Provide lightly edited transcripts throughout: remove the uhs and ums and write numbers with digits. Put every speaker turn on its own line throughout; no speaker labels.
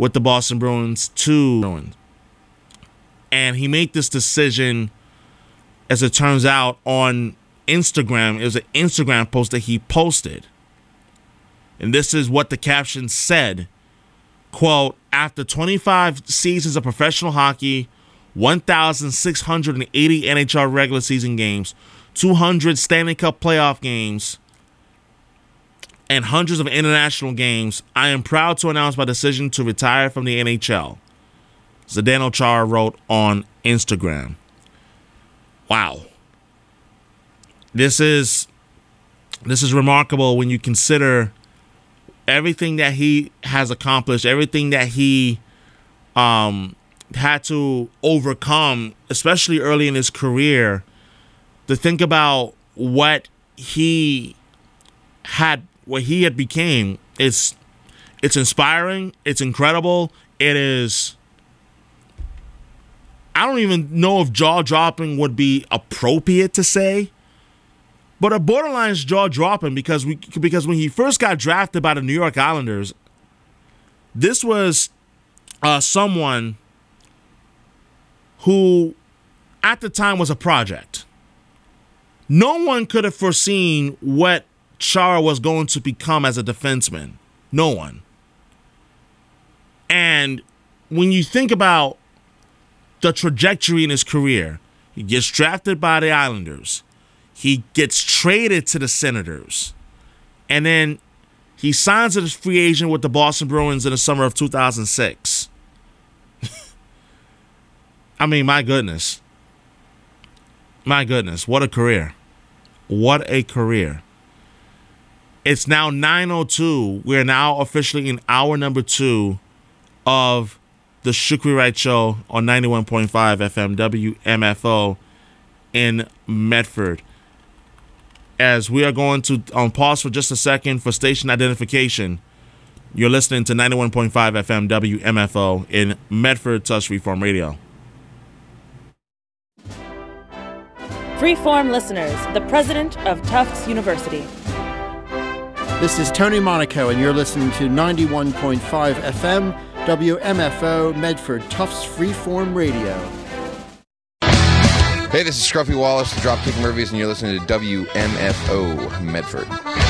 with the Boston Bruins to Bruins. And he made this decision, as it turns out, on Instagram. It was an Instagram post that he posted. And this is what the caption said. Quote, after 25 seasons of professional hockey, 1,680 NHL regular season games, 200 Stanley Cup playoff games, and hundreds of international games, I am proud to announce my decision to retire from the NHL. Zdeno Chara wrote on Instagram. Wow. This is remarkable when you consider everything that he has accomplished, everything that he had to overcome, especially early in his career, to think about what he had became. It's inspiring. It's incredible. It is. I don't even know if jaw-dropping would be appropriate to say, but a borderline is jaw-dropping because when he first got drafted by the New York Islanders, this was someone who at the time was a project. No one could have foreseen what Chara was going to become as a defenseman. No one. And when you think about the trajectory in his career, he gets drafted by the Islanders. He gets traded to the Senators. And then he signs as a free agent with the Boston Bruins in the summer of 2006. I mean, my goodness. My goodness. What a career. What a career. It's now 9:02. We're now officially in hour number 2 of the Shukri Wright Show on 91.5 FM WMFO in Medford. As we are going to pause for just a second for station identification, you're listening to 91.5 FM WMFO in Medford, Tufts Freeform Radio.
Freeform listeners, the president of Tufts University.
This is Tony Monaco, and you're listening to 91.5 FM WMFO Medford, Tufts Freeform Radio.
Hey, this is Scruffy Wallace, the Dropkick Murphys, and you're listening to WMFO Medford.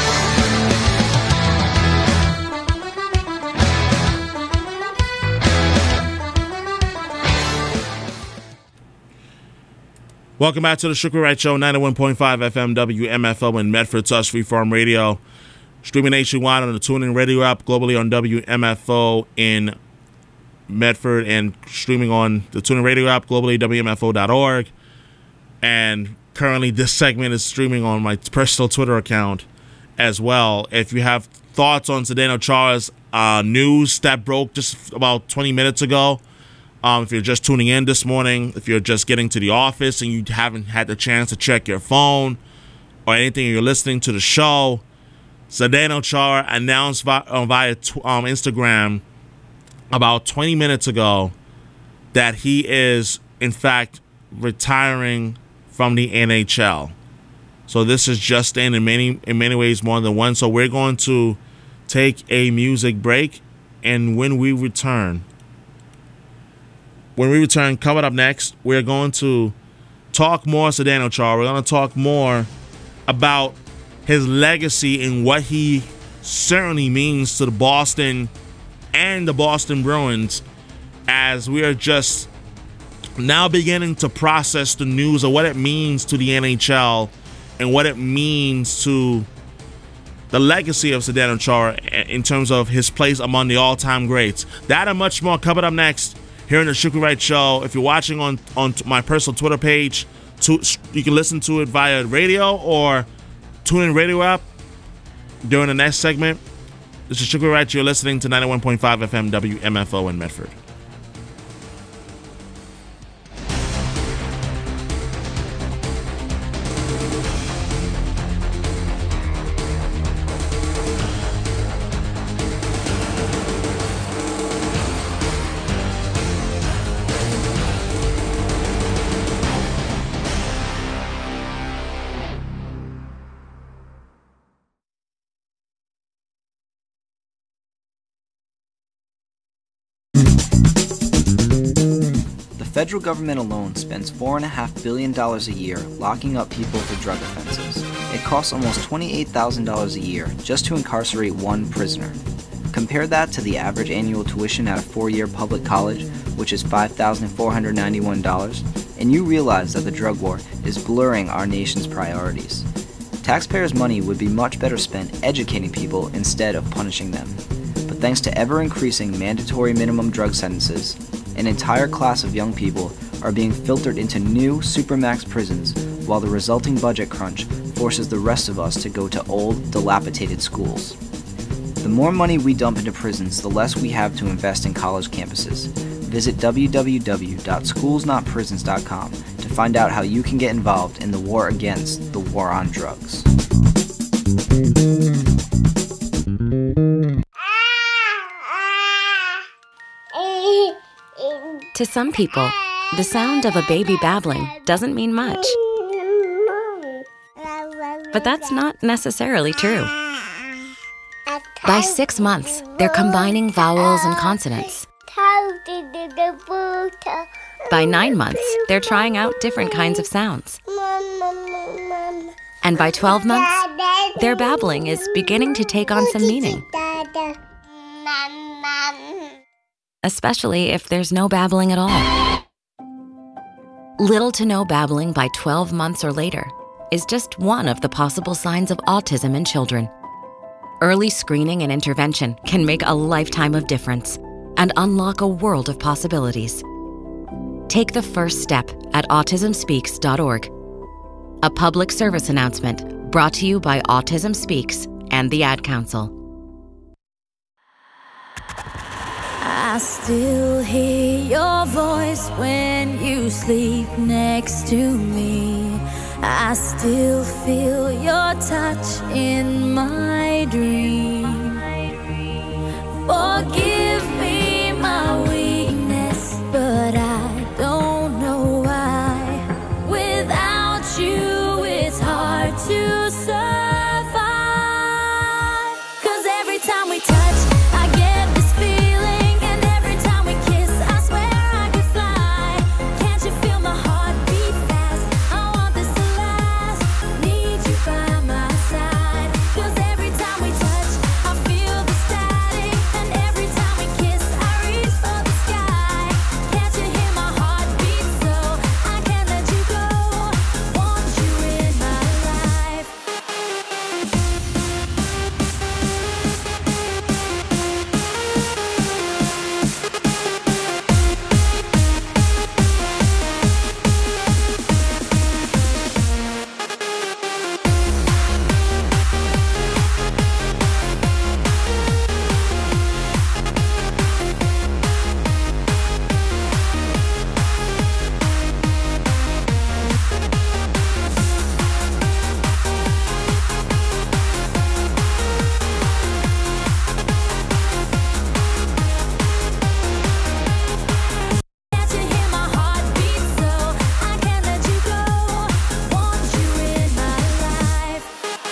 Welcome back to the Shukri Wright Show, 91.5 FM WMFO in Medford, Tufts Freeform Radio. Streaming nationwide on the TuneIn Radio app, globally on WMFO in Medford, and streaming on the TuneIn Radio app, globally, WMFO.org. And currently, this segment is streaming on my personal Twitter account as well. If you have thoughts on Zdeno Chara's news that broke just about 20 minutes ago, if you're just tuning in this morning, if you're just getting to the office and you haven't had the chance to check your phone or anything, you're listening to the show, Zdeno Chara announced via Instagram about 20 minutes ago that he is, in fact, retiring from the NHL. So this is just in many ways more than one. So we're going to take a music break, and when we return, coming up next, we're going to talk more Zdeno Chara. We're going to talk more about his legacy and what he certainly means to the Boston and the Boston Bruins, as we are just now beginning to process the news of what it means to the NHL and what it means to the legacy of Zdeno Chara in terms of his place among the all-time greats. That and much more coming up next here in the Shukri Wright Show. If you're watching on my personal Twitter page, you can listen to it via radio or TuneIn Radio app during the next segment. This is Shukri Wright. You're listening to 91.5 FM WMFO in Medford.
federal government alone spends $4.5 billion a year locking up people for drug offenses. It costs almost $28,000 a year just to incarcerate one prisoner. Compare that to the average annual tuition at a 4-year public college, which is $5,491, and you realize that the drug war is blurring our nation's priorities. Taxpayers' money would be much better spent educating people instead of punishing them. But thanks to ever-increasing mandatory minimum drug sentences, an entire class of young people are being filtered into new supermax prisons, while the resulting budget crunch forces the rest of us to go to old, dilapidated schools. The more money we dump into prisons, the less we have to invest in college campuses. Visit www.schoolsnotprisons.com to find out how you can get involved in the war against the war on drugs.
To some people, the sound of a baby babbling doesn't mean much. But that's not necessarily true. By 6 months, they're combining vowels and consonants. By 9 months, they're trying out different kinds of sounds. And by 12 months, their babbling is beginning to take on some meaning. Especially if there's no babbling at all. Little to no babbling by 12 months or later is just one of the possible signs of autism in children. Early screening and intervention can make a lifetime of difference and unlock a world of possibilities. Take the first step at autismspeaks.org. A public service announcement brought to you by Autism Speaks and the Ad Council.
I still hear your voice when you sleep next to me. I still feel your touch in my dream. Forgive me my weakness, but I don't know why. Without you, it's hard to survive. 'Cause every time we touch, I get this feeling, and every time we kiss, I swear I could fly. Can't you feel my heart beat fast? I want this to last. Need you by my side. 'Cause every time we touch, I feel the static, and every time we kiss, I reach for the sky. Can't you hear my heart beat so I can't let you go? Want you in my life. Can't you hear my heart beat so I can't let you go? Want you in my life.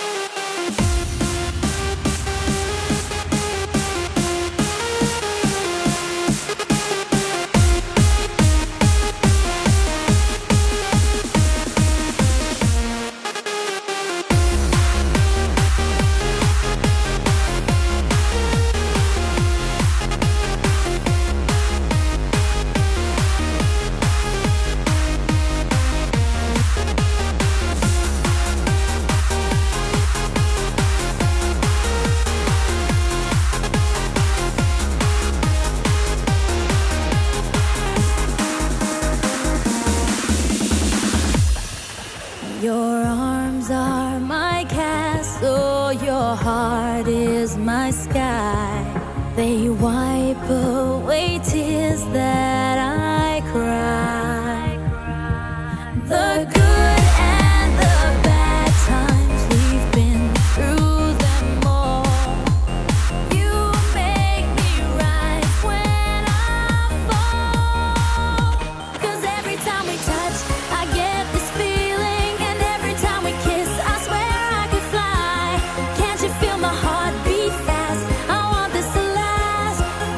Your arms are my castle, your heart is my sky. They wipe away tears that I cry. The good and the bad times, we've been through them all. You make me rise when I fall. 'Cause every time we touch, I get this feeling, and every time we kiss, I swear I could fly. Can't you feel my heart beat fast? I want this to last.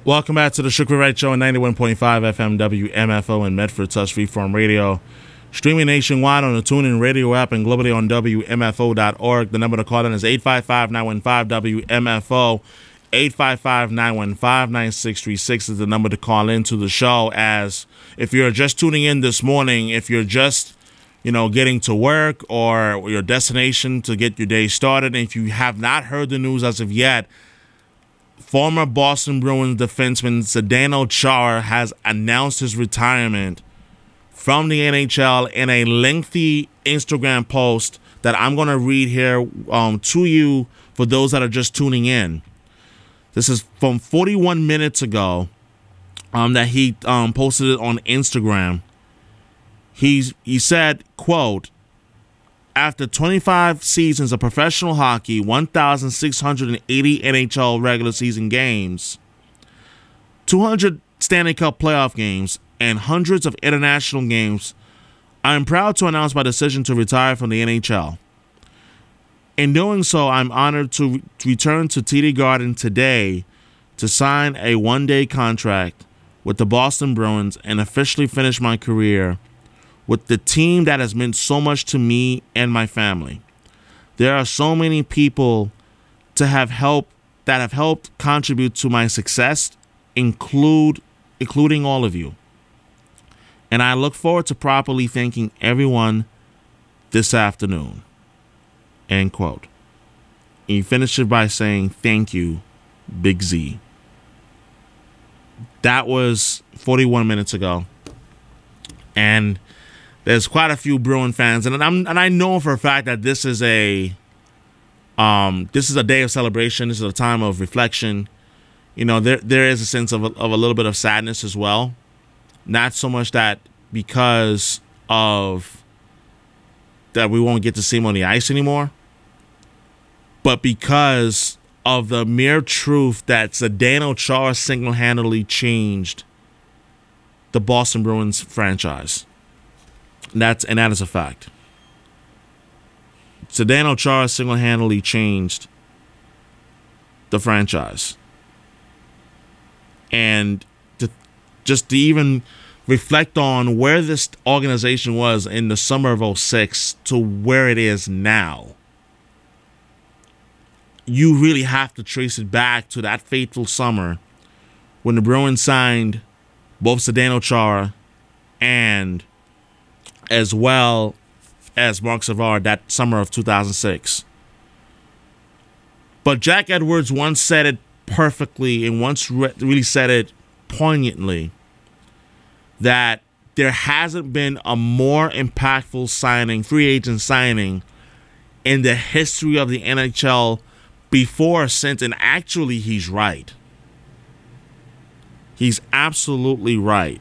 Welcome back to the Sugar Right Show on 91.5 FM WMFO in Medford, Touch Freeform Radio. Streaming nationwide on the TuneIn Radio app and globally on WMFO.org. The number to call in is 855-915-WMFO. 855-915-9636 is the number to call into the show. As if you're just tuning in this morning, if you're just, getting to work or your destination to get your day started, and if you have not heard the news as of yet, former Boston Bruins defenseman Zdeno Chara has announced his retirement from the NHL in a lengthy Instagram post that I'm going to read here to you for those that are just tuning in. This is from 41 minutes ago that he posted it on Instagram. He said, quote, "After 25 seasons of professional hockey, 1,680 NHL regular season games, 200 Stanley Cup playoff games, and hundreds of international games, I am proud to announce my decision to retire from the NHL. In doing so, I'm honored to return to TD Garden today to sign a one-day contract with the Boston Bruins and officially finish my career with the team that has meant so much to me and my family. There are so many people that have helped contribute to my success, including all of you. And I look forward to properly thanking everyone this afternoon." End quote. And he finished it by saying, "Thank you, Big Z." That was 41 minutes ago. And there's quite a few Bruin fans, and I know for a fact that this is a day of celebration. This is a time of reflection. There is a sense of a little bit of sadness as well. Not so much that because of that we won't get to see him on the ice anymore, but because of the mere truth that Zdeno Chara single-handedly changed the Boston Bruins franchise. That is a fact. Zdeno Chara single-handedly changed the franchise. And to even reflect on where this organization was in the summer of 2006 to where it is now, you really have to trace it back to that fateful summer when the Bruins signed both Zdeno Chara and as well as Marc Savard that summer of 2006. But Jack Edwards once said it perfectly and once really said it poignantly, that there hasn't been a more impactful free agent signing in the history of the NHL before or since. And actually, he's right. He's absolutely right.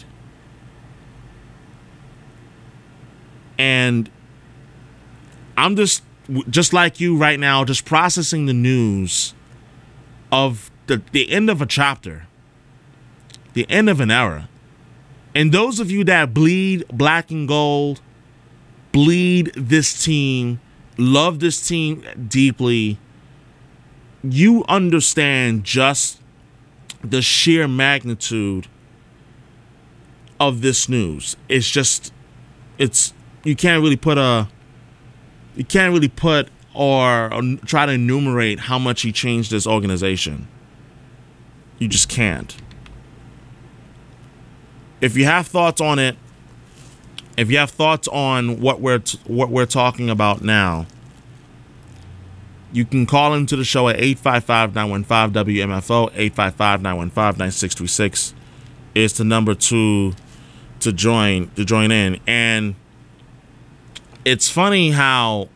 And I'm just like you right now, just processing the news of the end of a chapter, the end of an era. And those of you that bleed black and gold, bleed this team, love this team deeply, you understand just the sheer magnitude of this news. You can't really put or try to enumerate how much he changed this organization. You just can't. If you have thoughts on it, if you have thoughts on what we're talking about now, you can call into the show at 855-915-WMFO. 855-915-9636 is the number to join in. And it's funny how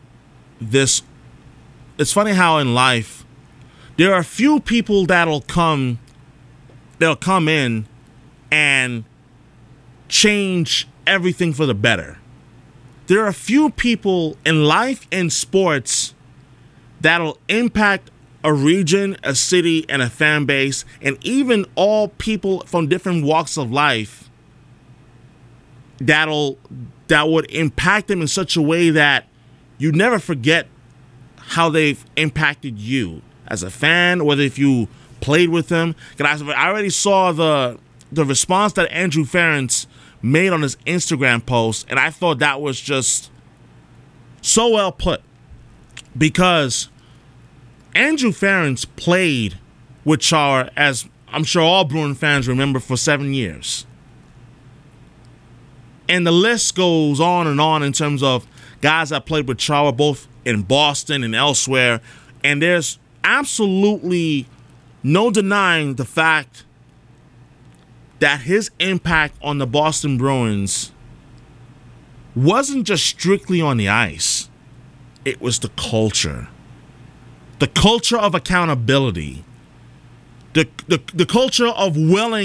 in life there are a few people that'll come in and change everything for the better. There are a few people in life and sports that'll impact a region, a city, and a fan base, and even all people from different walks of life that would impact them in such a way that you never forget how they've impacted you as a fan, whether if you played with him. I already saw the response that Andrew Ferentz made on his Instagram post, and I thought that was just so well put, because Andrew Ferentz played with Chara, as I'm sure all Bruin fans remember, for 7 years. And the list goes on and on in terms of guys that played with Chara both in Boston and elsewhere. And there's absolutely no denying the fact that his impact on the Boston Bruins wasn't just strictly on the ice. It was the culture. The culture of accountability. The culture of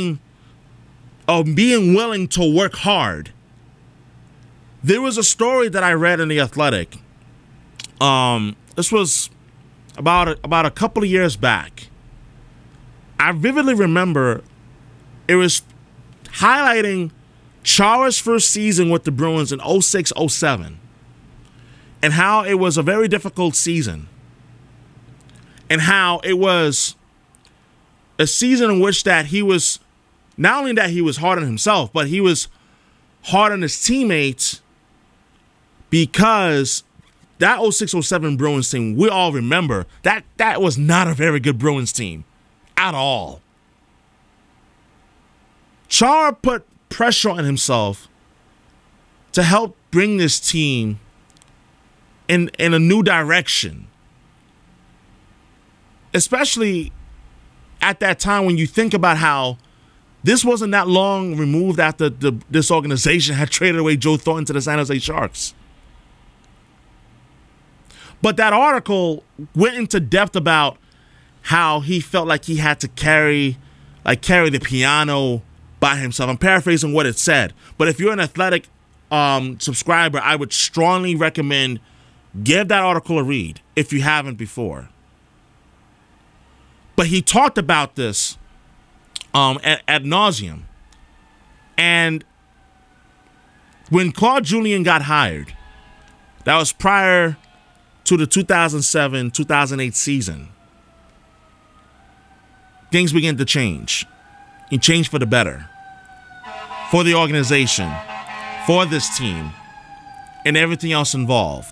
being willing to work hard. There was a story that I read in The Athletic. This was about a couple of years back. I vividly remember it was highlighting Chara's first season with the Bruins in 06-07 and how it was a very difficult season and how it was a season in which that he was, not only that he was hard on himself, but he was hard on his teammates, because that 06-07 Bruins team, we all remember, that was not a very good Bruins team at all. Chara put pressure on himself to help bring this team in a new direction. Especially at that time when you think about how this wasn't that long removed after this organization had traded away Joe Thornton to the San Jose Sharks. But that article went into depth about how he felt like he had to carry the piano by himself. I'm paraphrasing what it said. But if you're an Athletic subscriber, I would strongly recommend give that article a read if you haven't before. But he talked about this ad nauseum. And when Claude Julien got hired, that was prior to the 2007-2008 season, things began to change. It changed for the better. For the organization, for this team, and everything else involved.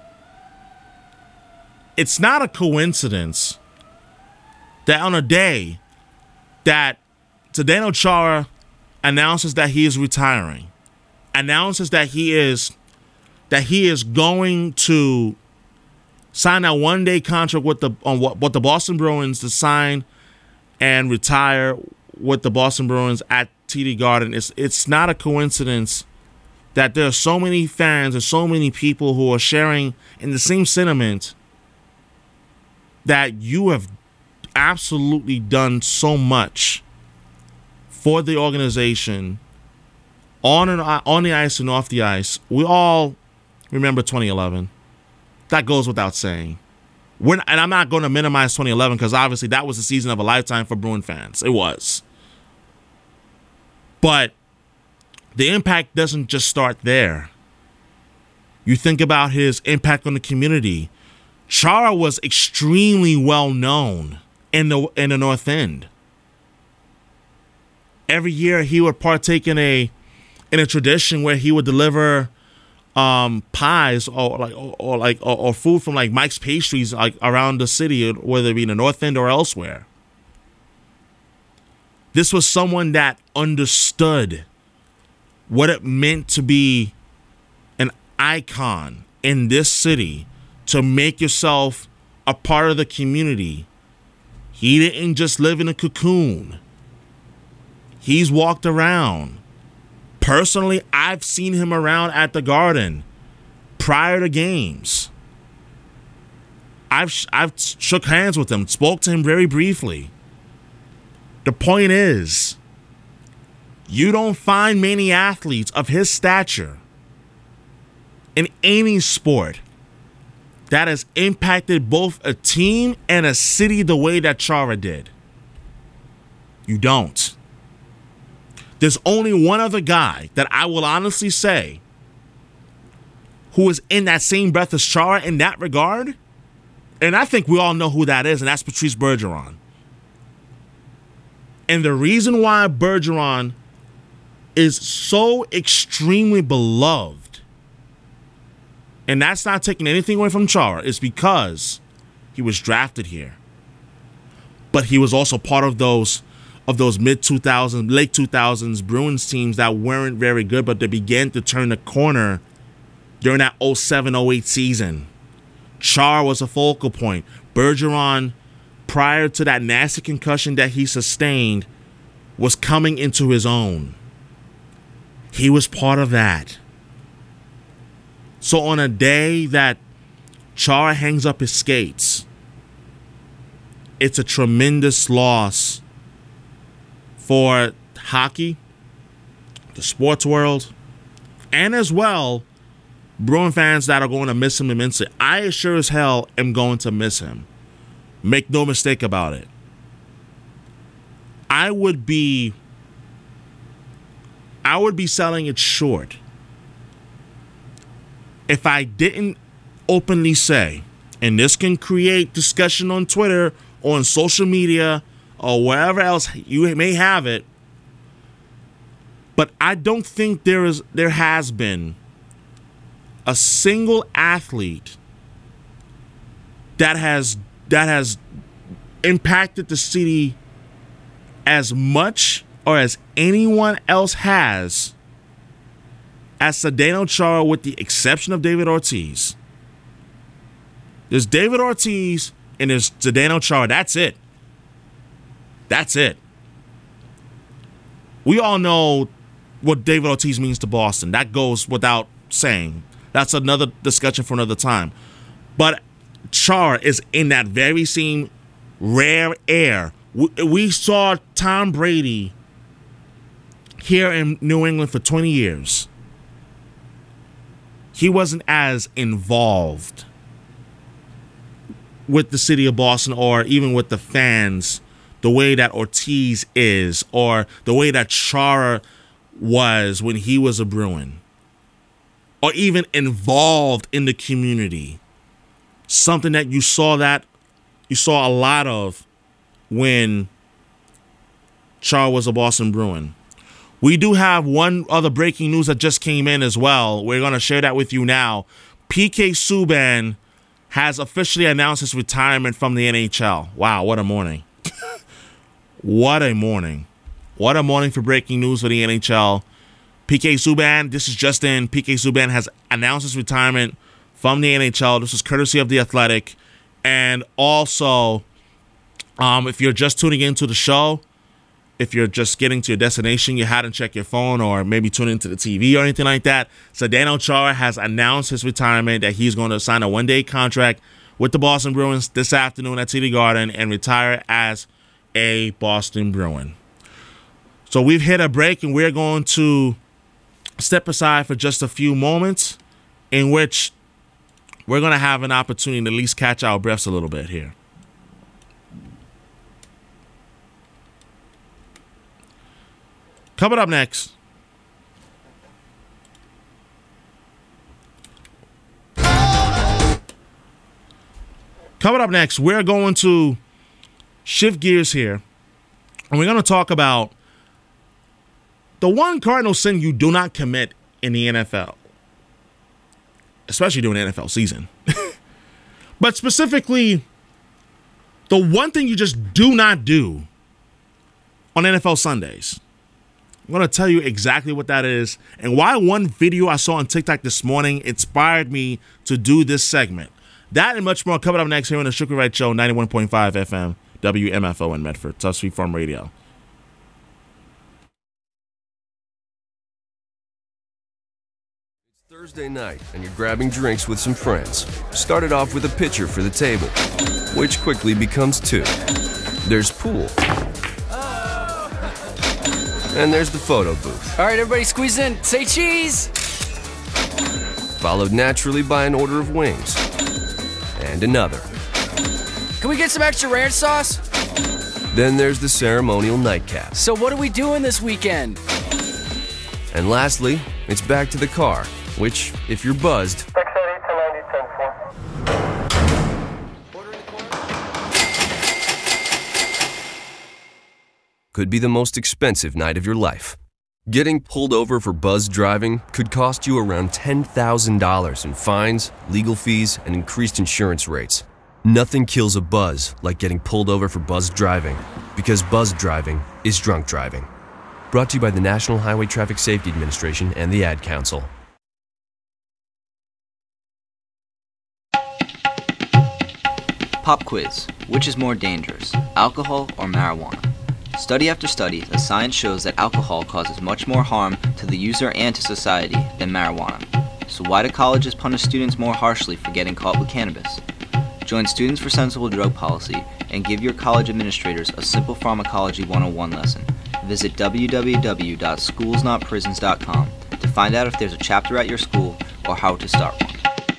It's not a coincidence that on a day that Zdeno Chara announces that he is retiring, announces that he is going to sign that one-day contract with the Boston Bruins to sign and retire with the Boston Bruins at TD Garden. It's not a coincidence that there are so many fans and so many people who are sharing in the same sentiment that you have absolutely done so much for the organization on the ice and off the ice. We all remember 2011. That goes without saying. And I'm not going to minimize 2011 because obviously that was the season of a lifetime for Bruin fans. It was. But the impact doesn't just start there. You think about his impact on the community. Chara was extremely well known in the North End. Every year he would partake in a tradition where he would deliver pies or food from like Mike's Pastries around the city, whether it be in the North End or elsewhere. This was someone that understood what it meant to be an icon in this city, to make yourself a part of the community. He didn't just live in a cocoon. He's walked around. Personally, I've seen him around at the Garden prior to games. I've shook hands with him, spoke to him very briefly. The point is, you don't find many athletes of his stature in any sport that has impacted both a team and a city the way that Chara did. You don't. There's only one other guy that I will honestly say who is in that same breath as Chara in that regard, and I think we all know who that is, and that's Patrice Bergeron. And the reason why Bergeron is so extremely beloved, and that's not taking anything away from Chara, is because he was drafted here. But he was also part of those mid-2000s, late 2000s Bruins teams that weren't very good, but they began to turn the corner during that 07-08 season. Chara was a focal point. Bergeron, prior to that nasty concussion that he sustained, was coming into his own. He was part of that. So on a day that Chara hangs up his skates, it's a tremendous loss for hockey, the sports world, and as well, Bruin fans that are going to miss him immensely. I sure as hell am going to miss him. Make no mistake about it. I would be selling it short if I didn't openly say, and this can create discussion on Twitter, on social media, or wherever else you may have it, but I don't think there has been a single athlete that has impacted the city as much or as anyone else has as Zdeno Chara, with the exception of David Ortiz. There's David Ortiz and there's Zdeno Chara. That's it. That's it. We all know what David Ortiz means to Boston. That goes without saying. That's another discussion for another time. But Chara is in that very same rare air. We saw Tom Brady here in New England for 20 years. He wasn't as involved with the city of Boston or even with the fans the way that Ortiz is, or the way that Chara was when he was a Bruin, or even involved in the community. Something that you saw a lot of when Chara was a Boston Bruin. We do have one other breaking news that just came in as well. We're going to share that with you now. PK Subban has officially announced his retirement from the NHL. Wow, what a morning. What a morning. What a morning for breaking news for the NHL. PK Subban, this is just in. PK Subban has announced his retirement from the NHL. This is courtesy of The Athletic. And also, if you're just tuning into the show, if you're just getting to your destination, you hadn't checked your phone or maybe tuned into the TV or anything like that, Zdeno Chara has announced his retirement, that he's going to sign a one-day contract with the Boston Bruins this afternoon at TD Garden and retire as a Boston Bruin. So we've hit a break, and we're going to step aside for just a few moments in which we're going to have an opportunity to at least catch our breaths a little bit here. Coming up next, we're going to shift gears here, and we're going to talk about the one cardinal sin you do not commit in the NFL, especially during the NFL season. But specifically, the one thing you just do not do on NFL Sundays. I'm going to tell you exactly what that is and why one video I saw on TikTok this morning inspired me to do this segment. That and much more coming up next here on the Sugar Wright Show, 91.5 FM, WMFO in Medford, Tufts Free Farm Radio.
It's Thursday night, and you're grabbing drinks with some friends. Started off with a pitcher for the table, which quickly becomes two. There's pool. And there's the photo booth.
All right, everybody squeeze in. Say cheese!
Followed naturally by an order of wings. And another.
Can we get some extra ranch sauce?
Then there's the ceremonial nightcap.
So what are we doing this weekend?
And lastly, it's back to the car, which, if you're buzzed, could be the most expensive night of your life. Getting pulled over for buzzed driving could cost you around $10,000 in fines, legal fees, and increased insurance rates. Nothing kills a buzz like getting pulled over for buzzed driving, because buzzed driving is drunk driving. Brought to you by the National Highway Traffic Safety Administration and the Ad Council.
Pop quiz. Which is more dangerous, alcohol or marijuana? Study after study, the science shows that alcohol causes much more harm to the user and to society than marijuana. So why do colleges punish students more harshly for getting caught with cannabis? Join Students for Sensible Drug Policy and give your college administrators a simple pharmacology 101 lesson. Visit www.schoolsnotprisons.com to find out if there's a chapter at your school or how to start one.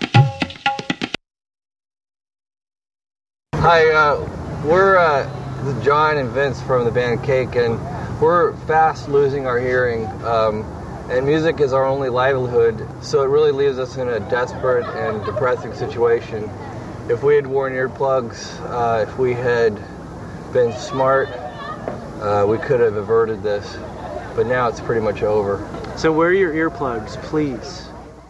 Hi, we're John and Vince from the band Cake, and we're fast losing our hearing, and music is our only livelihood, so it really leaves us in a desperate and depressing situation. If we had worn earplugs, if we had been smart, we could have averted this, but now it's pretty much over.
So wear your earplugs, please.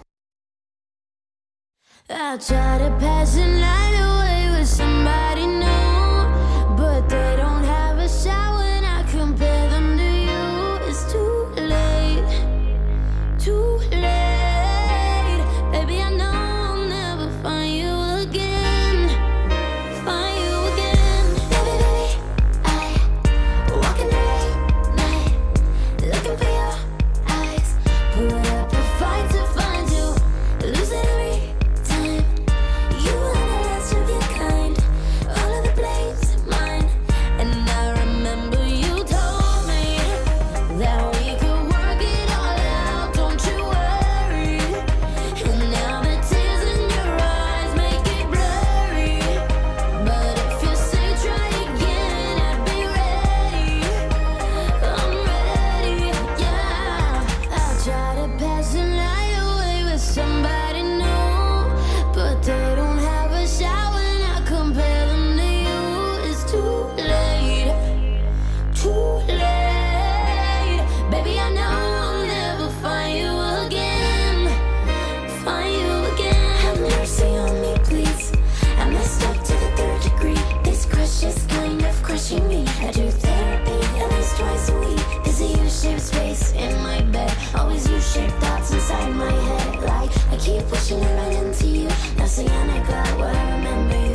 I try to pass the night away with somebody new, but they don't have a shower when I compare them to you. It's too late, too late. Baby, I know I'll never find you again, find you again. Baby, baby, I walk in the late night, looking for your eyes, put up a fight to find you, losing every time. You are the last of your kind, all of the blame's mine. And I remember you told me that we could work it all out, don't you worry. And now the tears in your eyes make it blurry, but if you say try again, I'd be ready. I'm ready, yeah. I try to pass the night away with somebody new, but they don't have a shower when I compare them to you. It's too late, too late. Baby, I know I'll never find you again, find you again. Have mercy on me, please. I messed up to the 3rd degree. This crush is kind of crushing me. I do therapy at least twice a week. There's a U-shaped space in my bed, always U-shaped thoughts inside my head. Like I keep pushing it right into you. Now say I got what I remember you.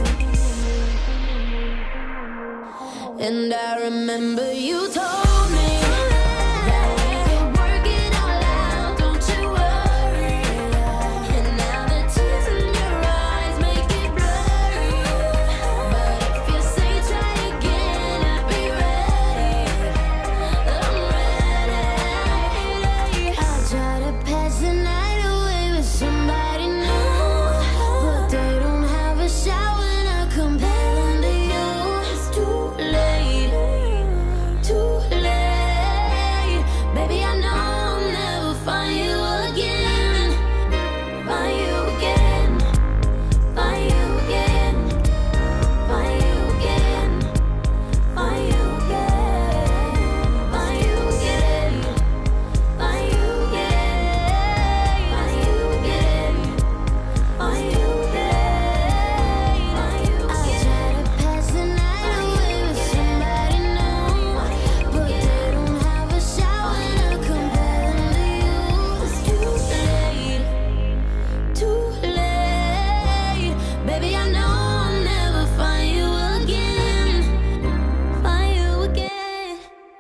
And I remember you told me that we could work it all out, don't you worry. And now the tears in your eyes make it blurry, but if you say try again, I'd be ready. I'm ready. I try to pass the night away with somebody new, but they don't have a shower when I compare them to you. It's too late, too late. Baby, I know I'll never find you again, find you again, find you again, find you again, find you again, find you again, find you again, find you again, find you again, find you again. I try to pass the night away with somebody new, but they don't have a shower when I compare them to you. It's too late, too late. Baby, I know I'll never find you again, find you again.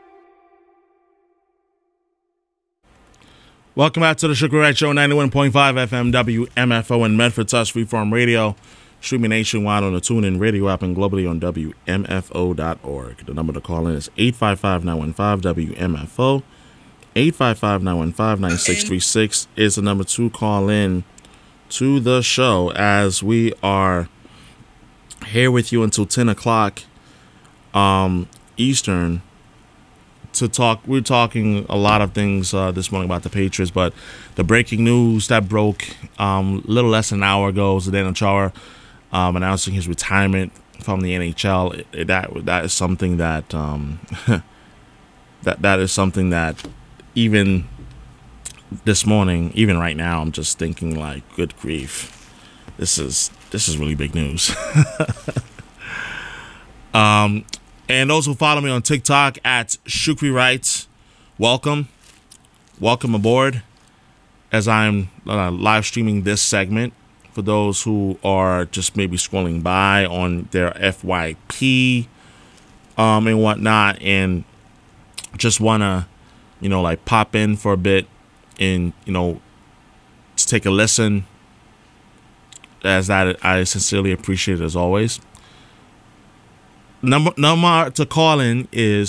Welcome back to the Sugar Ray Show, 91.5 FM WMFO in Medford, Touch Freeform Radio, streaming nationwide on the TuneIn Radio app and globally on WMFO.org. The number to call in is 855-915-WMFO. 855-915-9636 is the number to call in to the show, as we are here with you until 10 o'clock Eastern to talk. We're talking a lot of things this morning about the Patriots, but the breaking news that broke a little less than an hour ago was Daniel Chara announcing his retirement from the NHL. That is something that that is something that even this morning, even right now, I'm just thinking like, good grief, this is really big news. And those who follow me on TikTok at Shukri Wright, welcome aboard as I'm live streaming this segment. For those who are just maybe scrolling by on their FYP and whatnot, and just wanna, like pop in for a bit and to take a listen, as that I sincerely appreciate it as always. Number to call in is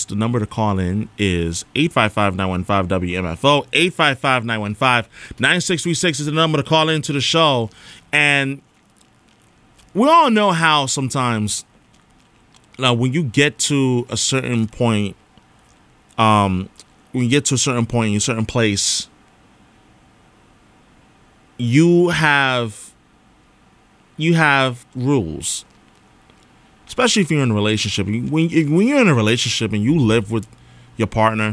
855-915-WMFO. 855-915-9636 is the number to call into the show. And we all know how sometimes, when you get to a certain point, in a certain place, you have rules. Especially if you're in a relationship. When you're in a relationship and you live with your partner,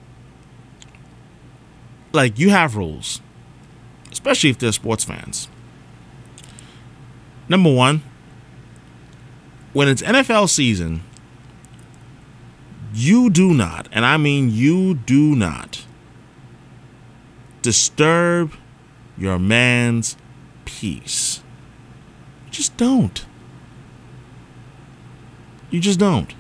like, you have rules. Especially if they're sports fans. Number one, when it's NFL season, you do not, and I mean you do not, disturb your man's peace. Just don't. You just don't.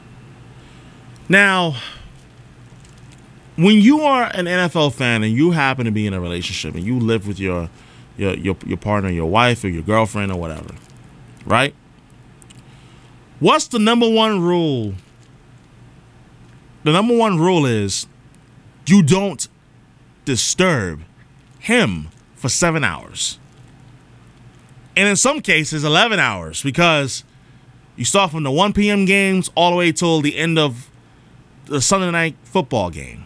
Now, when you are an NFL fan and you happen to be in a relationship and you live with your partner, your wife or your girlfriend or whatever, right? What's the number one rule? The number one rule is you don't disturb him for 7 hours. And in some cases, 11 hours, because you start from the 1 p.m. games all the way till the end of the Sunday night football game.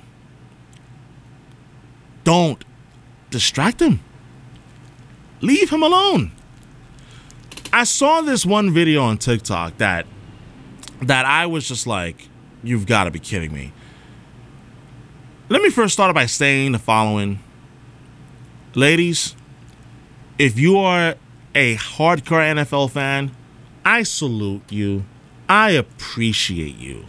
Don't distract him. Leave him alone. I saw this one video on TikTok that I was just like, you've got to be kidding me. Let me first start by saying the following. Ladies, if you are a hardcore NFL fan, I salute you. I appreciate you.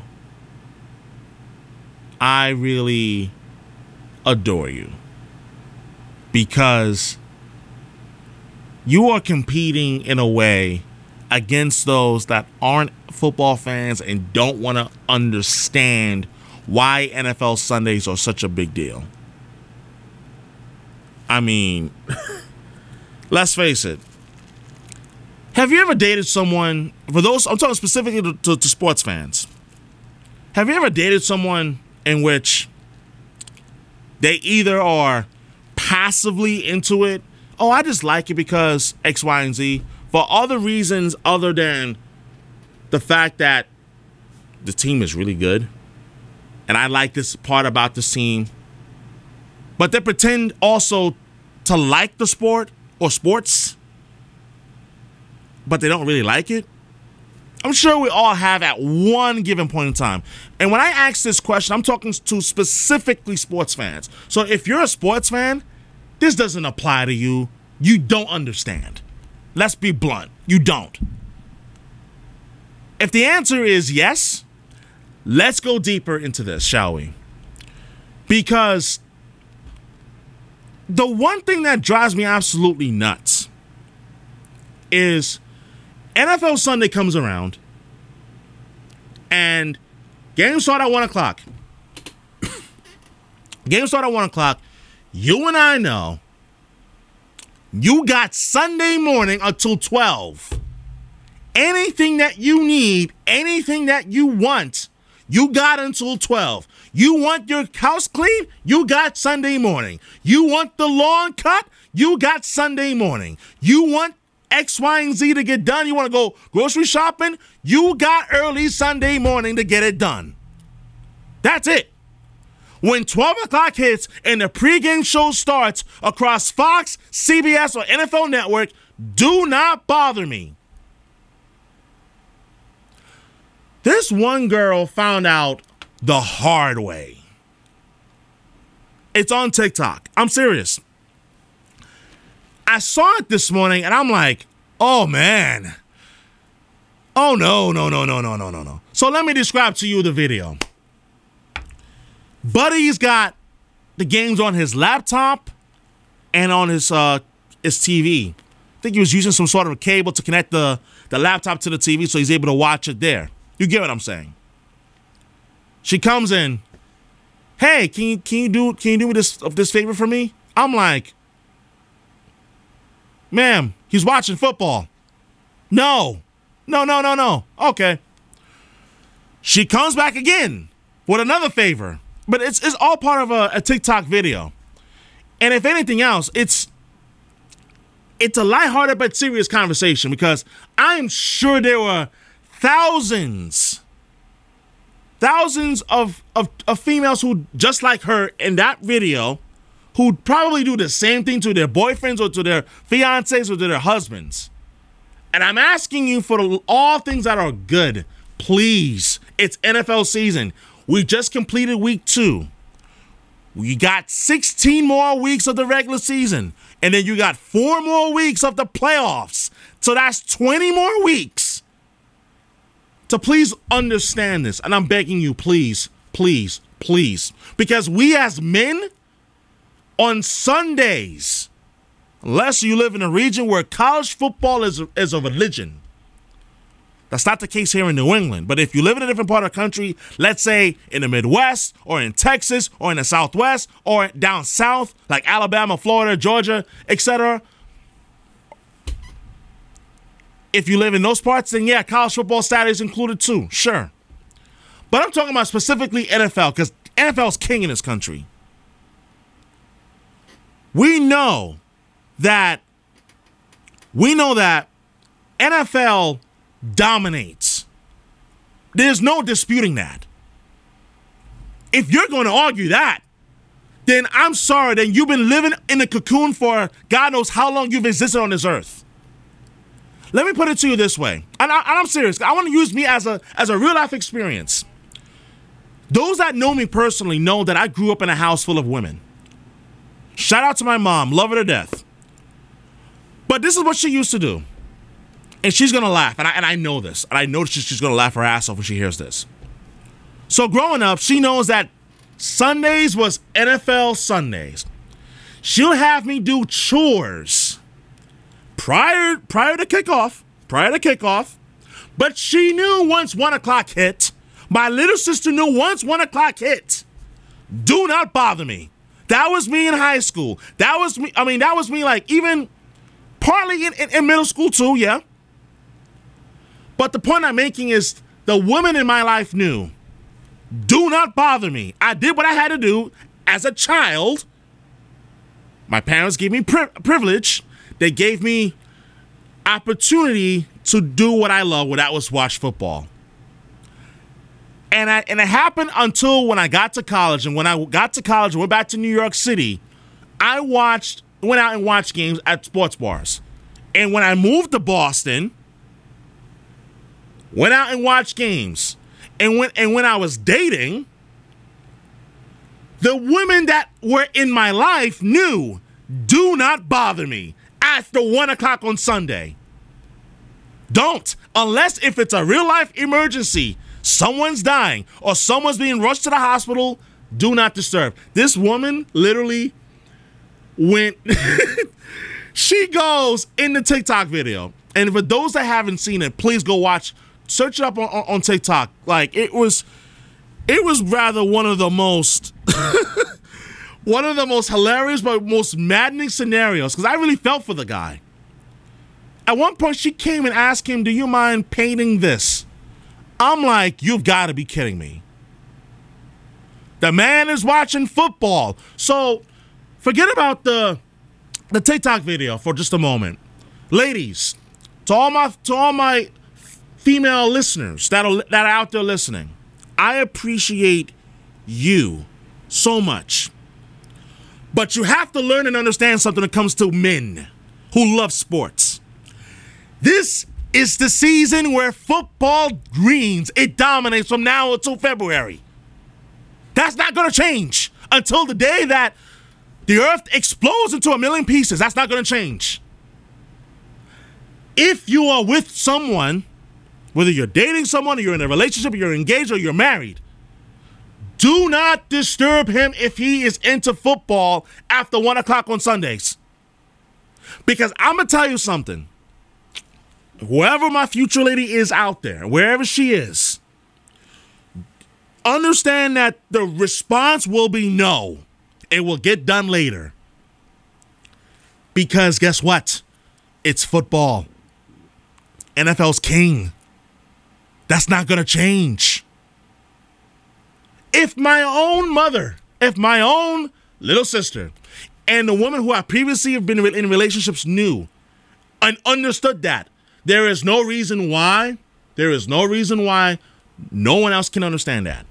I really adore you. Because you are competing in a way against those that aren't football fans and don't want to understand why NFL Sundays are such a big deal. I mean, let's face it. Have you ever dated someone, for those, I'm talking specifically to sports fans. Have you ever dated someone in which they either are passively into it, oh, I just like it because X, Y, and Z, for other reasons other than the fact that the team is really good and I like this part about this team, but they pretend also to like the sport or sports, but they don't really like it? I'm sure we all have at one given point in time. And when I ask this question, I'm talking to specifically sports fans. So if you're a sports fan, this doesn't apply to you. You don't understand. Let's be blunt. You don't. If the answer is yes, let's go deeper into this, shall we? Because the one thing that drives me absolutely nuts is NFL Sunday comes around and games start at 1 o'clock. Games start at 1 o'clock. You and I know you got Sunday morning until 12. Anything that you need, anything that you want, you got until 12. You want your house clean? You got Sunday morning. You want the lawn cut? You got Sunday morning. You want X, Y, and Z to get done? You want to go grocery shopping? You got early Sunday morning to get it done. That's it. When 12 o'clock hits and the pregame show starts across Fox, CBS, or NFL Network, do not bother me. This one girl found out the hard way. It's on TikTok. I'm serious. I saw it this morning, and I'm like, oh, man. Oh, no. So let me describe to you the video. Buddy's got the games on his laptop and on his TV. I think he was using some sort of a cable to connect the laptop to the TV so he's able to watch it there. You get what I'm saying? She comes in, hey, can you do me this favor for me? I'm like, ma'am, he's watching football. No. Okay. She comes back again with another favor, but it's all part of a TikTok video. And if anything else, it's a lighthearted but serious conversation because I'm sure there were thousands of females who, just like her in that video, who'd probably do the same thing to their boyfriends or to their fiancés or to their husbands. And I'm asking you for all things that are good, please. It's NFL season. We just completed week 2. We got 16 more weeks of the regular season. And then you got 4 more weeks of the playoffs. So that's 20 more weeks. So please understand this. And I'm begging you, please. Because we as men, on Sundays, unless you live in a region where college football is a religion, that's not the case here in New England. But if you live in a different part of the country, let's say in the Midwest or in Texas or in the Southwest or down south, like Alabama, Florida, Georgia, etc. If you live in those parts, then yeah, college football Saturday is included too, sure. But I'm talking about specifically NFL because NFL's king in this country. We know that NFL dominates. There's no disputing that. If you're going to argue that, then I'm sorry, then you've been living in a cocoon for God knows how long you've existed on this earth. Let me put it to you this way, and I'm serious. I want to use me as a real life experience. Those that know me personally know that I grew up in a house full of women. Shout out to my mom, love her to death. But this is what she used to do. And she's going to laugh, and I know this. And I know she's going to laugh her ass off when she hears this. So growing up, she knows that Sundays was NFL Sundays. She'll have me do chores prior to kickoff. But she knew once 1 o'clock hit, my little sister knew once 1 o'clock hit, do not bother me. That was me in high school. That was me like even partly in middle school too, yeah. But the point I'm making is the women in my life knew, do not bother me. I did what I had to do as a child. My parents gave me privilege. They gave me opportunity to do what I love, that was watch football. And it happened until when I got to college. And when I got to college and went back to New York City, I went out and watched games at sports bars. And when I moved to Boston, went out and watched games. And when I was dating, the women that were in my life knew, do not bother me after 1 o'clock on Sunday. Don't, unless if it's a real life emergency, someone's dying or someone's being rushed to the hospital, do not disturb. This woman literally went, she goes in the TikTok video. And for those that haven't seen it, please go watch, search it up on TikTok. Like it was rather one of the most hilarious but most maddening scenarios because I really felt for the guy. At one point, she came and asked him, do you mind painting this? I'm like, you've got to be kidding me. The man is watching football. So forget about the TikTok video for just a moment. Ladies, to all my female listeners that are out there listening, I appreciate you so much. But you have to learn and understand something when it comes to men who love sports. This is the season where football reigns. It dominates from now until February. That's not going to change until the day that the earth explodes into a million pieces. That's not going to change. If you are with someone, whether you're dating someone, or you're in a relationship, or you're engaged, or you're married, do not disturb him if he is into football after 1 o'clock on Sundays. Because I'm going to tell you something. Whoever my future lady is out there, wherever she is, understand that the response will be no. It will get done later. Because guess what? It's football. NFL's king. That's not going to change. If my own mother, if my own little sister, and the woman who I previously have been in relationships knew and understood that, there is no reason why no one else can understand that.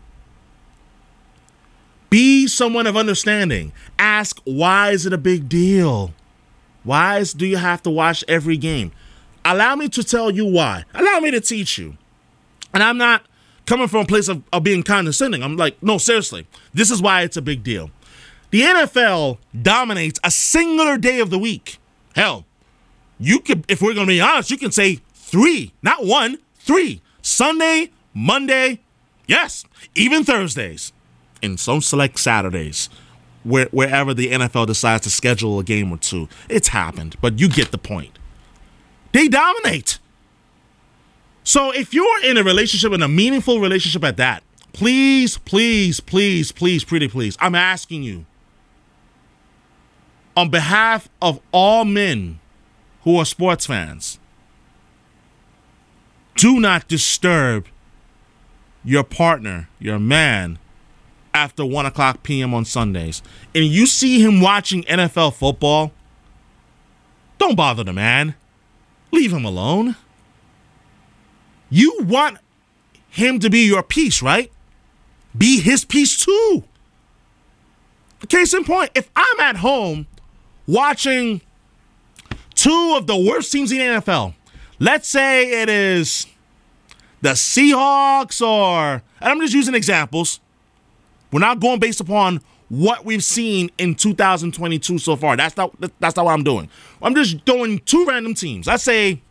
Be someone of understanding. Ask, why is it a big deal? Why do you have to watch every game? Allow me to tell you why. Allow me to teach you. And I'm not coming from a place of being condescending. I'm like, no, seriously. This is why it's a big deal. The NFL dominates a singular day of the week. Hell, you could, if we're going to be honest, you can say 3, not 1, 3. Sunday, Monday, yes, even Thursdays, and some select Saturdays, wherever the NFL decides to schedule a game or two. It's happened, but you get the point. They dominate. So if you're in a relationship, in a meaningful relationship at that, please, please, please, please, pretty please, I'm asking you, on behalf of all men who are sports fans, do not disturb your partner, your man, after 1 o'clock p.m. on Sundays. And you see him watching NFL football, don't bother the man. Leave him alone. You want him to be your peace, right? Be his peace too. Case in point, if I'm at home watching two of the worst teams in the NFL, let's say it is the Seahawks and I'm just using examples. We're not going based upon what we've seen in 2022 so far. That's not what I'm doing. I'm just doing two random teams. Let's say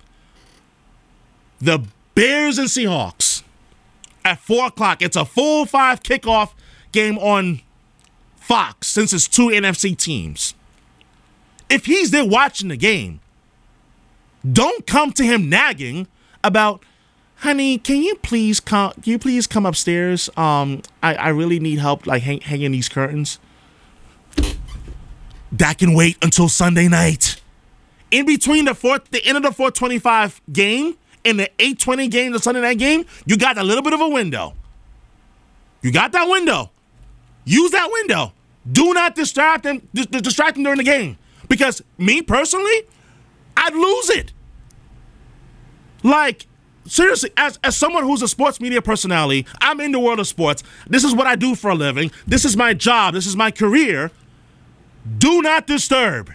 the Bears and Seahawks at 4 o'clock. It's a full 5 kickoff game on Fox since it's two NFC teams. If he's there watching the game, don't come to him nagging about, honey, can you please come upstairs? I really need help like hanging these curtains. That can wait until Sunday night. In between the end of the 4:25 game and the 8:20 game, the Sunday night game, you got a little bit of a window. You got that window. Use that window. Do not distract them during the game. Because me personally, I'd lose it. Like, seriously, as someone who's a sports media personality, I'm in the world of sports. This is what I do for a living. This is my job. This is my career. Do not disturb.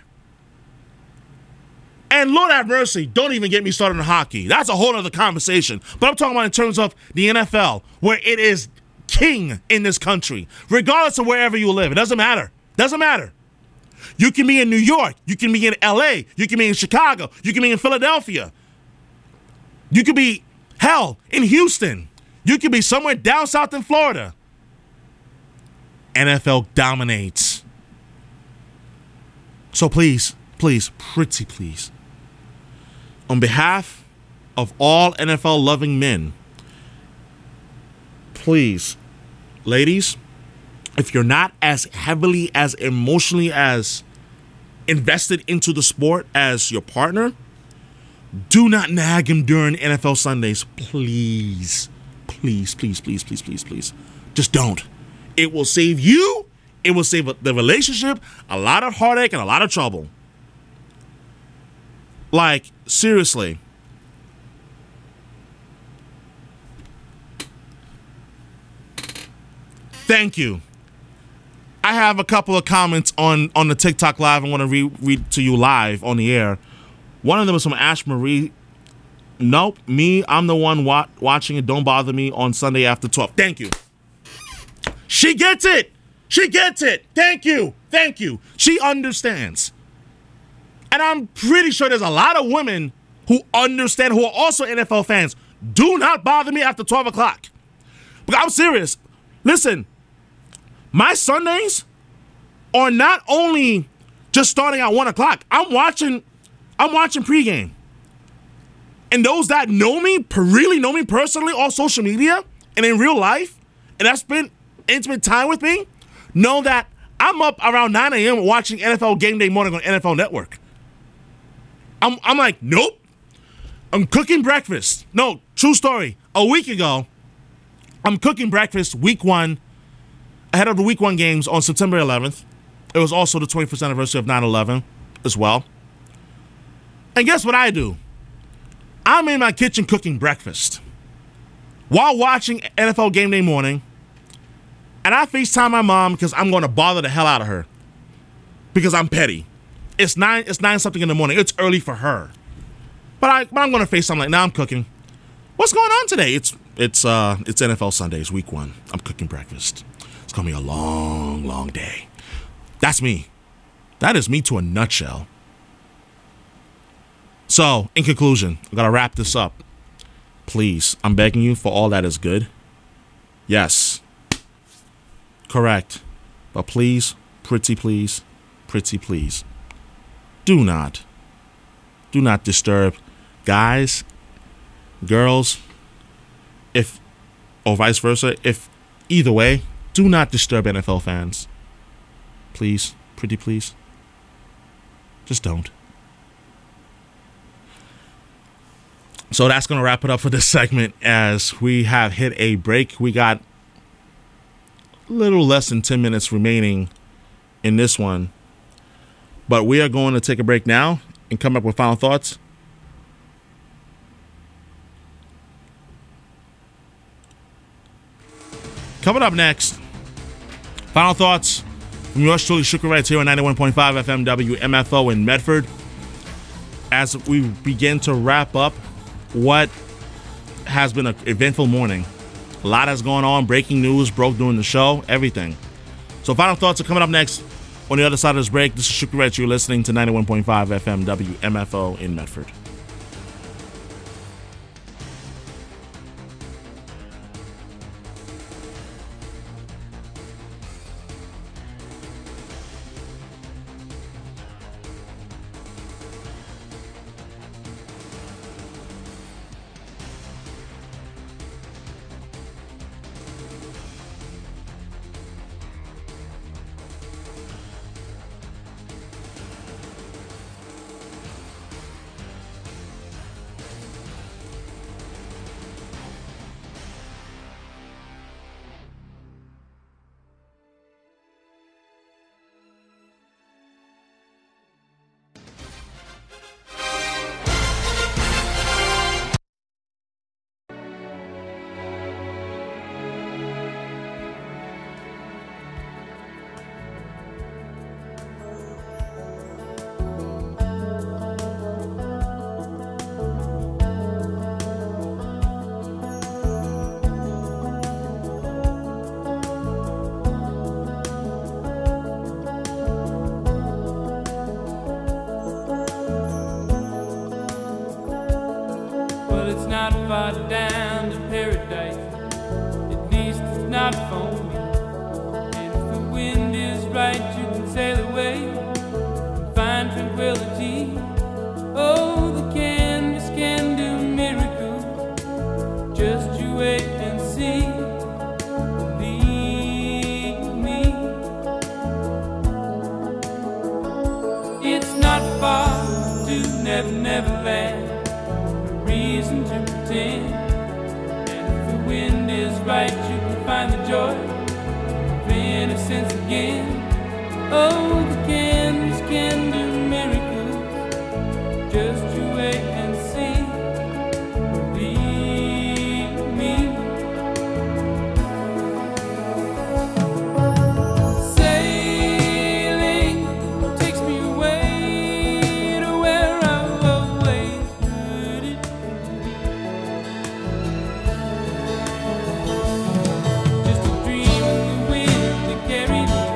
And Lord have mercy, don't even get me started on hockey. That's a whole other conversation. But I'm talking about in terms of the NFL, where it is king in this country, regardless of wherever you live. It doesn't matter. Doesn't matter. You can be in New York. You can be in LA. You can be in Chicago. You can be in Philadelphia. You could be, hell, in Houston. You could be somewhere down south in Florida. NFL dominates. So please, please, pretty please, on behalf of all NFL-loving men, please, ladies, if you're not as heavily, as emotionally as invested into the sport as your partner, do not nag him during NFL Sundays. Please, please, please, please, please, please, please. Just don't. It will save you. It will save the relationship a lot of heartache and a lot of trouble. Like, seriously. Thank you. I have a couple of comments on the TikTok Live I want to read to you live on the air. One of them is from Ash Marie. Nope, me, I'm the one watching it. Don't bother me on Sunday after 12. Thank you. She gets it. She gets it. Thank you. Thank you. She understands. And I'm pretty sure there's a lot of women who understand, who are also NFL fans. Do not bother me after 12 o'clock. But I'm serious. Listen, my Sundays are not only just starting at 1 o'clock. I'm watching pregame. And those that know me, really know me personally on social media and in real life, and that's been intimate time with me, know that I'm up around 9 a.m. watching NFL Game Day Morning on NFL Network. I'm like, nope. I'm cooking breakfast. No, true story. A week ago, I'm cooking breakfast week 1 ahead of the week 1 games on September 11th. It was also the 21st anniversary of 9/11 as well. And guess what I do? I'm in my kitchen cooking breakfast while watching NFL Game Day Morning, and I FaceTime my mom because I'm going to bother the hell out of her because I'm petty. It's 9 something in the morning. It's early for her. But I'm going to FaceTime like, now I'm cooking. What's going on today? It's NFL Sundays, week 1. I'm cooking breakfast. It's going to be a long, long day. That's me. That is me to a nutshell. So, in conclusion, I got to wrap this up. Please, I'm begging you for all that is good. Yes. Correct. But please, pretty please, do not disturb guys, girls, or vice versa. If either way, do not disturb NFL fans. Please, pretty please. Just don't. So that's going to wrap it up for this segment as we have hit a break. We got a little less than 10 minutes remaining in this one. But we are going to take a break now and come up with final thoughts. Coming up next, final thoughts from yours truly, Shukri Wrights here on 91.5 FM WMFO in Medford. As we begin to wrap up what has been an eventful morning. A lot has gone on, breaking news, broke during the show, everything. So final thoughts are coming up next on the other side of this break. This is Shukri Wrights. You're listening to 91.5 FM WMFO in Medford.
far down to paradise. At least it's not for me. And if the wind is right, you can sail away and find tranquility. Oh, the canvas can do miracles. Just you wait and see. Believe me. It's not far to Never Never Land. Reason to pretend, and if the wind is right, you can find the joy of innocence again. Oh, the canvas can do miracles. Just you wait and see. Believe me. Sailing takes me away to where I've always heard it. Just a dream of the wind that carried me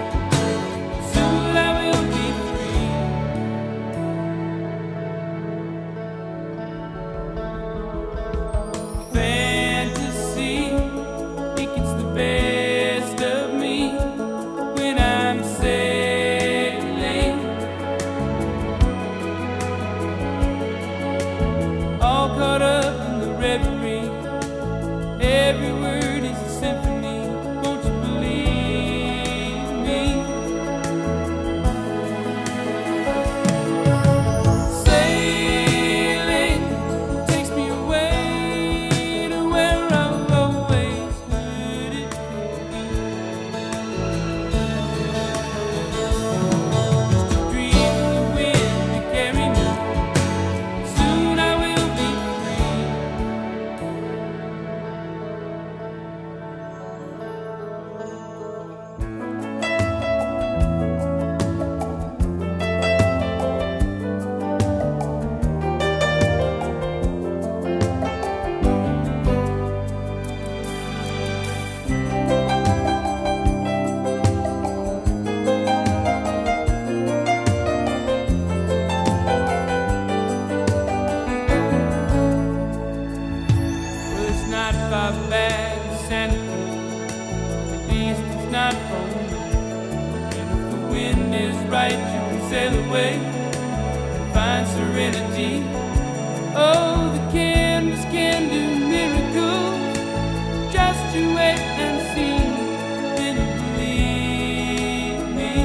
wind is right, you can sail away and find serenity. Oh, the canvas can do miracles. Just you wait and see. Then you believe me.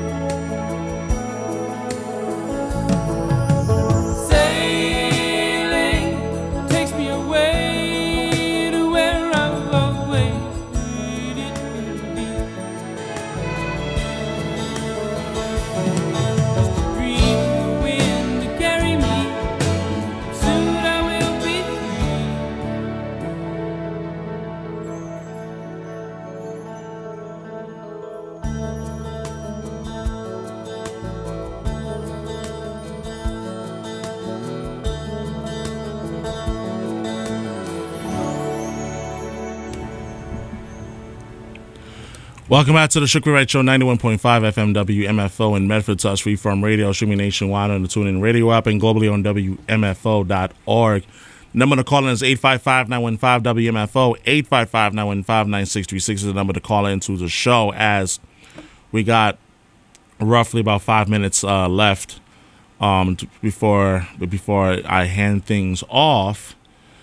Sailing takes me away to where I've always needed to be. Just a dream of the wind to carry me. Soon I will be
Welcome back to the Sugar Right Show, 91.5 FM WMFO in Medford, Touch Freeform Radio, streaming nationwide on the TuneIn Radio app and globally on WMFO.org. Number to call in is 855-915-WMFO, 855-915-9636 is the number to call into the show, as we got roughly about 5 minutes left before I hand things off,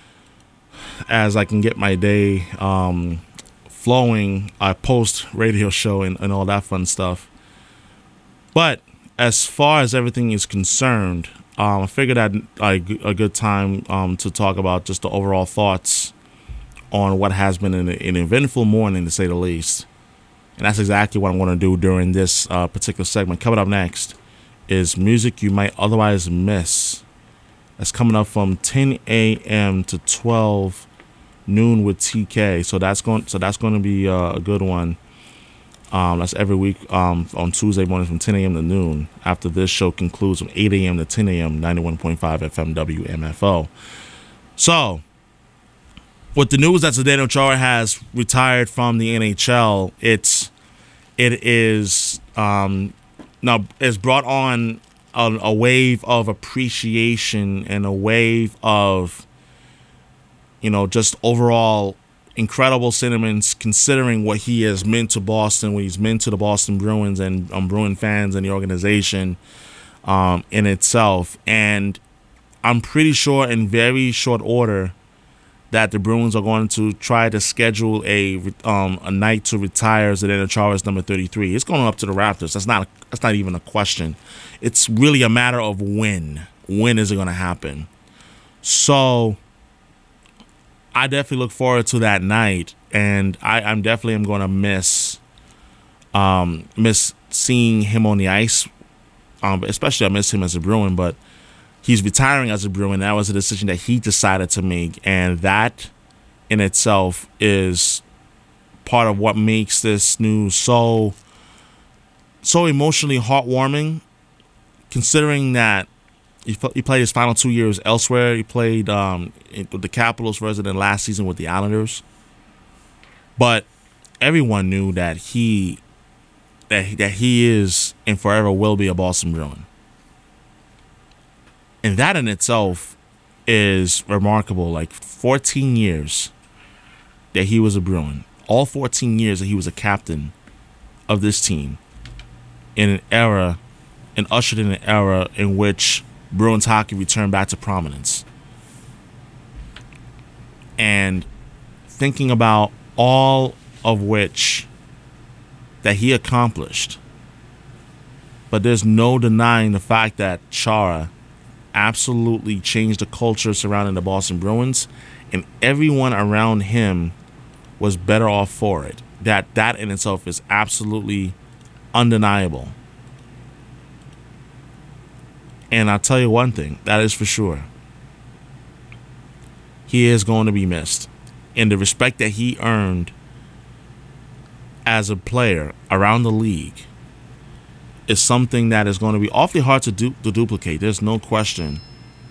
as I can get my day flowing, post radio show and all that fun stuff. But as far as everything is concerned, I figured I'd a good time to talk about just the overall thoughts on what has been an eventful morning, to say the least. And that's exactly what I'm going to do during this particular segment. Coming up next is music you might otherwise miss. That's coming up from 10 a.m. to 12 noon with TK. So that's going to be a good one. That's every week on Tuesday mornings from 10 a.m. to noon. After this show concludes from 8 a.m. to 10 a.m. 91.5 FM WMFO. So, with the news that Zdeno Chara has retired from the NHL, it is now it's brought on a wave of appreciation and a wave of, just overall incredible sentiments, considering what he has meant to Boston, what he's meant to the Boston Bruins and Bruin fans and the organization in itself. And I'm pretty sure in very short order that the Bruins are going to try to schedule a night to retire Zdeno Chara's number 33. It's going up to the Raptors. That's not even a question. It's really a matter of when. When is it going to happen? So I definitely look forward to that night, and I'm definitely going to miss seeing him on the ice. Especially I miss him as a Bruin, but he's retiring as a Bruin. That was a decision that he decided to make, and that in itself is part of what makes this news so emotionally heartwarming, considering that he played his final 2 years elsewhere. He played with the Capitals first, and then last season with the Islanders. But everyone knew that he is and forever will be a Boston Bruin. And that in itself is remarkable. Like 14 years that he was a Bruin. All 14 years that he was a captain of this team in an era, and ushered in an era in which Bruins hockey returned back to prominence. And thinking about all of which that he accomplished. But there's no denying the fact that Chara absolutely changed the culture surrounding the Boston Bruins, and everyone around him was better off for it. That in itself is absolutely undeniable. And I'll tell you one thing, that is for sure. He is going to be missed. And the respect that he earned as a player around the league is something that is going to be awfully hard to duplicate. There's no question.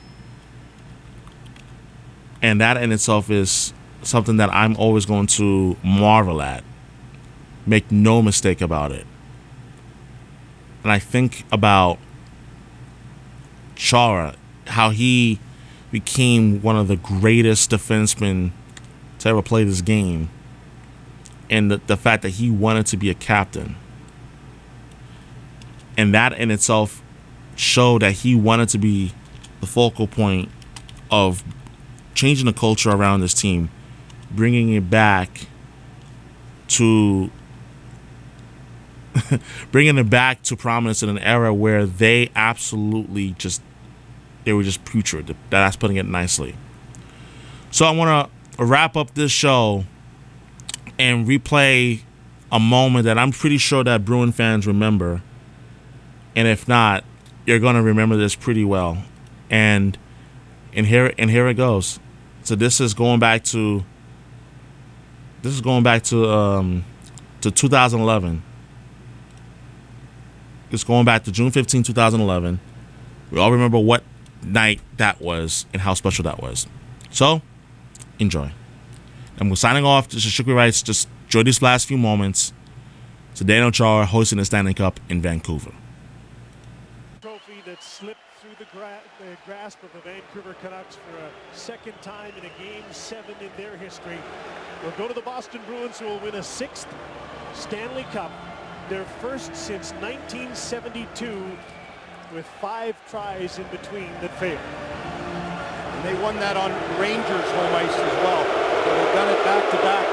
And that in itself is something that I'm always going to marvel at. Make no mistake about it. And I think about Chara, how he became one of the greatest defensemen to ever play this game, and the fact that he wanted to be a captain. And that in itself showed that he wanted to be the focal point of changing the culture around this team, bringing it back to prominence in an era where they absolutely they were just putrid. That's putting it nicely. So I want to wrap up this show and replay a moment that I'm pretty sure that Bruin fans remember. And if not, you're going to remember this pretty well. And here it goes. So this is going back to 2011. It's going back to June 15, 2011. We all remember what night that was and how special that was. So, enjoy. And we're signing off. This is Shukri Wrights. Just enjoy these last few moments. It's Zdeno Chara hosting the Stanley Cup in Vancouver.
Trophy that slipped through the grasp of the Vancouver Canucks for a second time in a Game 7 in their history. We'll go to the Boston Bruins, who will win a 6th Stanley Cup, their first since 1972, with 5 tries in between that failed.
And they won that on Rangers home ice as well. So they've done it back to back.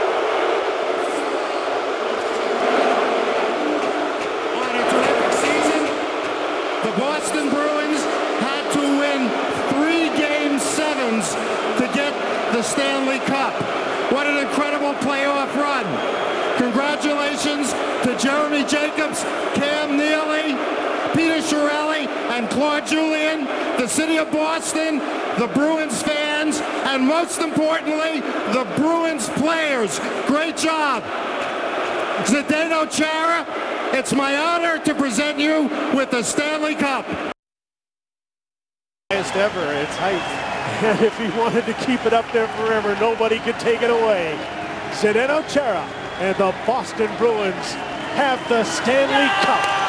On a terrific season, the Boston Bruins had to win 3 Game 7s to get the Stanley Cup. What an incredible playoff run. Congratulations to Jeremy Jacobs, Cam Neely, Peter Chiarelli, and Claude Julien, the city of Boston, the Bruins fans, and most importantly, the Bruins players. Great job. Zdeno Chara, it's my honor to present you with the Stanley Cup.
Highest ever at its height. And if he wanted to keep it up there forever, nobody could take it away. Zdeno Chara and the Boston Bruins have the Stanley Cup.